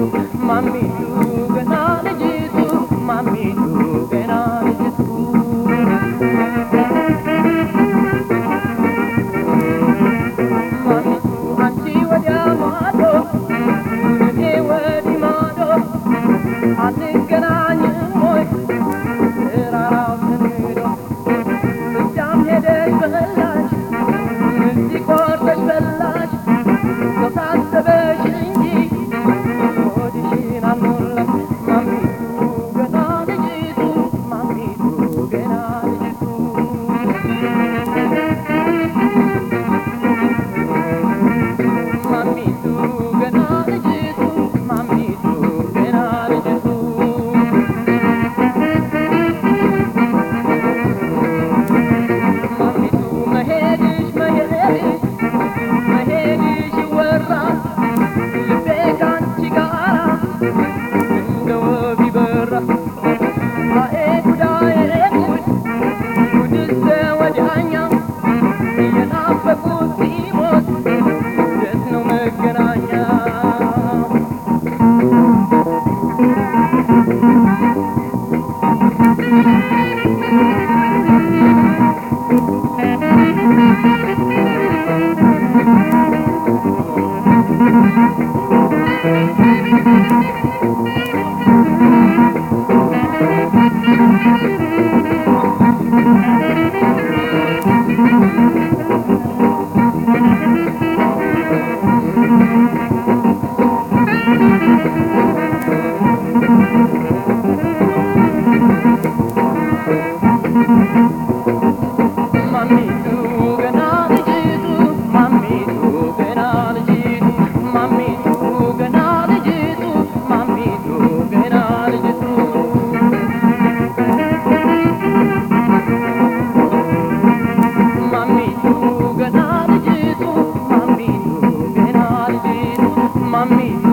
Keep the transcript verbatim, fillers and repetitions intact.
ማሚቱ ገና ልጅቱ ማሚቱ ገና ልጅቱ ማሚቱ አንቺ ወዲያ ማዶ እኔ ወዲህ ማዶ አንገናኝም ወይ ተራራው ተንዶ እዚያም ሄደሽ በላሽ እዚህ ቆርጠሽ በላሽ ተሳሰበሽ እንጂ ሆድሽን አልሞላም ማሚቱ ገና ልጅቱ ማሚቱ ገና ልጅቱ ማሚቱ ገና ልጅቱ ማሚቱ ገና ልጅቱ ማሚቱ መሄድሽ መሄድሽ መሄድሽ ይወራል ልቤ ካንቺ ጋራ እንደ ወፍ ይበራል አዬ ጉዳዬ ጉድ ጉድስ ወዲያኛው እየናፈቁት ሲሞት የት ነው መገናኛ ማሚቱ ገና ልጅቱ ማሚቱ ገና ልጅቱ ማሚቱ ገና ልጅቱ ማሚቱ ገና ልጅቱ ማሚቱ ገና ልጅቱ ማሚቱ ገና ልጅቱ ማሚቱ